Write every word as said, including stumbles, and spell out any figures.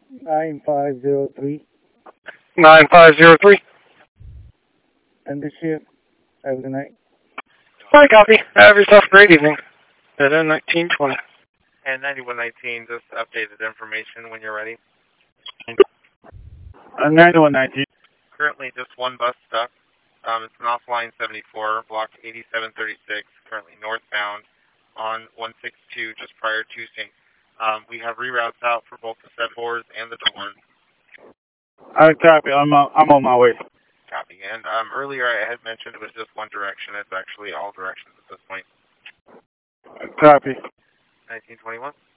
nine five zero three. nine five zero three. End the shift. Have a good night. Hi, copy. Have yourself a great evening. At nineteen twenty. And ninety-one nineteen, just updated information when you're ready. Uh, ninety-one nineteen. Currently just one bus stuck. Um, it's an offline seventy-four, block eighty-seven thirty-six, currently northbound on one sixty-two, just prior to Saint. Um, we have reroutes out for both the set fours and the doors. I copy. I'm on, I'm on my way. Copy. And um, earlier I had mentioned it was just one direction. It's actually all directions at this point. Copy. nineteen twenty-one.